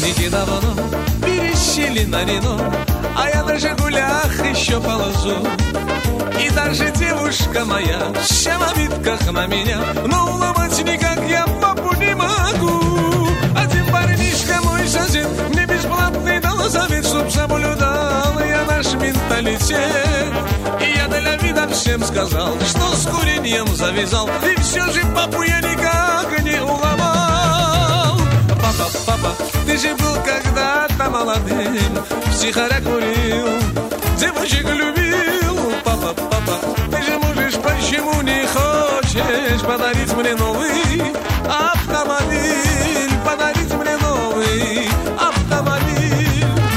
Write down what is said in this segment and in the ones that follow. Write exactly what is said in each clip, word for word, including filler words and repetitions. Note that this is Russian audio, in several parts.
праздники давно пересели на Рено, а я на «Жигулях» еще ползу. И даже девушка моя вся в обидках на меня, но уломать никак я папу не могу. Один парнишка, мой сосед, мне бесплатный дал совет, чтоб соблюдал я наш менталитет. И я для вида всем сказал, что с курением завязал, и все же папу я никак не уломал. Папа, папа, ты же был когда-то молодым, втихаря курил, девочек любил. Папа, папа, ты же можешь, почему не хочешь подарить мне новый автомобиль, подарить мне новый автомобиль.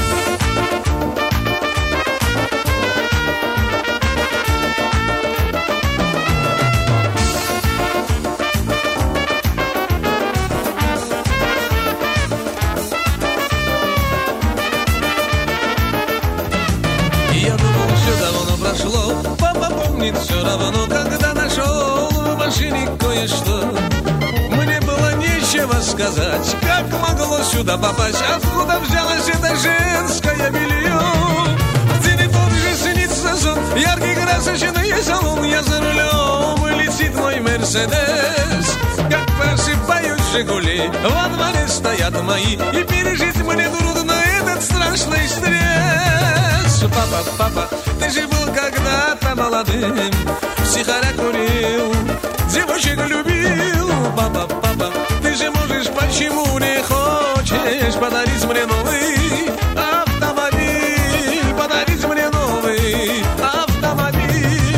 Папа помнит все равно, когда нашел в машине кое-что. Мне было нечего сказать, как могло сюда попасть, откуда взялось это женское белье. В день и тот же снится сон, яркий красочный салон, я за рулем, летит мой Мерседес. Как просыпаюсь «Жигули», во дворе стоят мои, и пережить мне трудно этот страшный стресс. Папа, папа, ты же был когда-то молодым, втихаря курил, девочек любил. Папа, папа, ты же можешь, почему не хочешь подарить мне новый автомобиль, подарить мне новый автомобиль.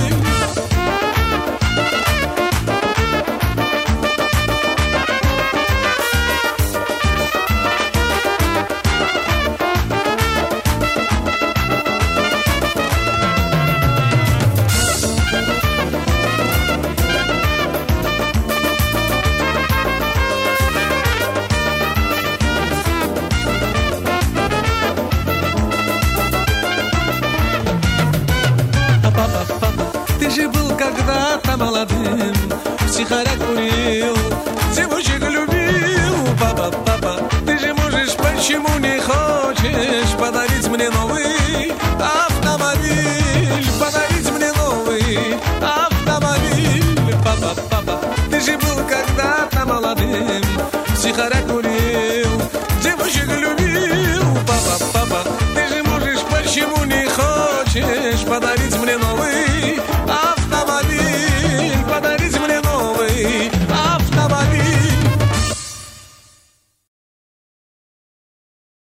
Когда-то молодым, втихаря курил, девочек любил. Папа, папа, ты же можешь, почему не хочешь подарить мне новый автомобиль, подарить мне новый автомобиль. Папа, папа, ты же был когда-то молодым, втихаря